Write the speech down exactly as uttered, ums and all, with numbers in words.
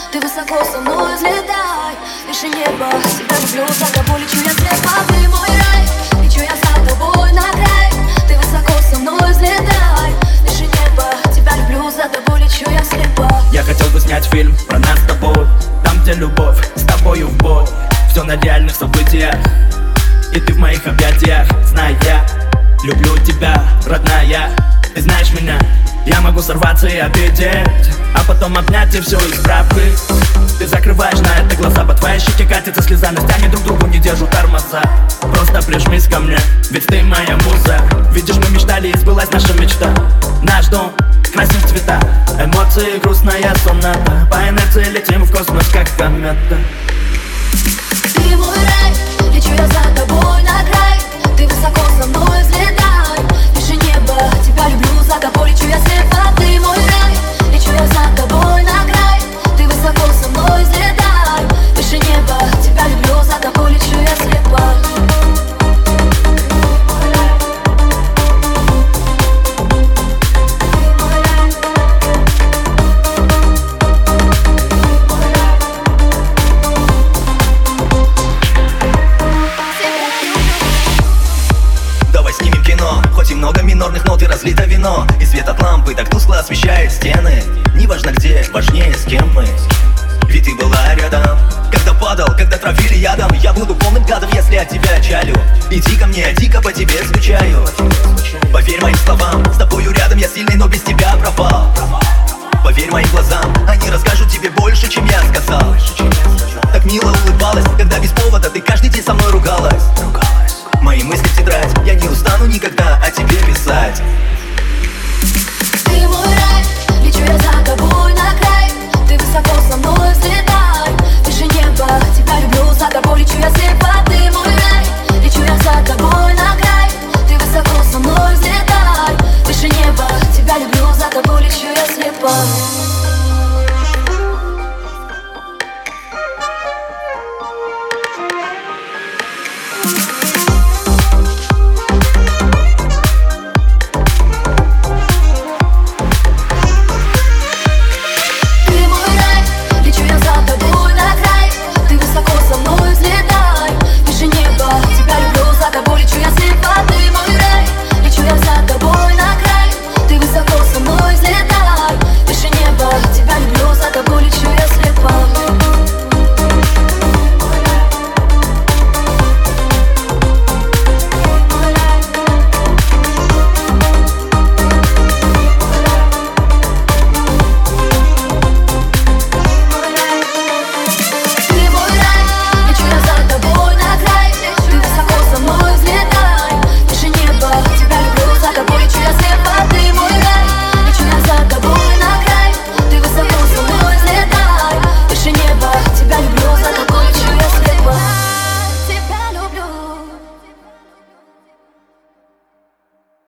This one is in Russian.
ты высоко со мной взлетай. Выше неба, всегда люблю, за тобой лечу я слепо. Ты мой рай, лечу я за тобой на край. Ты высоко со мной взлетай. Выше неба, тебя люблю, за тобой лечу я слепо. Я хотел бы снять фильм про нас с тобой, там, где любовь, с тобою в бой. Все на реальных событиях, и ты в моих объятиях. Знай, я люблю тебя, родная. Ты знаешь меня, я могу сорваться и обидеть, а потом обнять и все исправить. Ты закрываешь на это глаза, по твоей щеке катится слеза. Нас тянет друг другу, не держу тормоза. Просто прижмись ко мне, ведь ты моя муза. Видишь, мы мечтали, и сбылась наша мечта. Наш дом красив цвета, эмоции, грустная соната. По инерции летим в космос, как комета. Ты мой рай, лечу я за тобой на край. Ты высоко со мной взлетай. Выше неба, тебя люблю, за тобой лечу я слепо. Ты мой рай, лечу я за тобой на край. Ты высоко со мной взлетай. Выше неба, тебя люблю, за тобой лечу я слепо. Хоть и много минорных нот и разлито вино, и свет от лампы так тускло освещает стены. Неважно где, важнее с кем мы. Ведь ты была рядом, когда падал, когда травили ядом. Я буду полным гадом, если от тебя чалю. Иди ко мне, дико по тебе скучаю. Поверь моим словам, с тобою рядом я сильный, но без тебя пропал. Поверь моим глазам, они расскажут тебе больше, чем я сказал. Так мило улыбалась, когда без повода ты каждый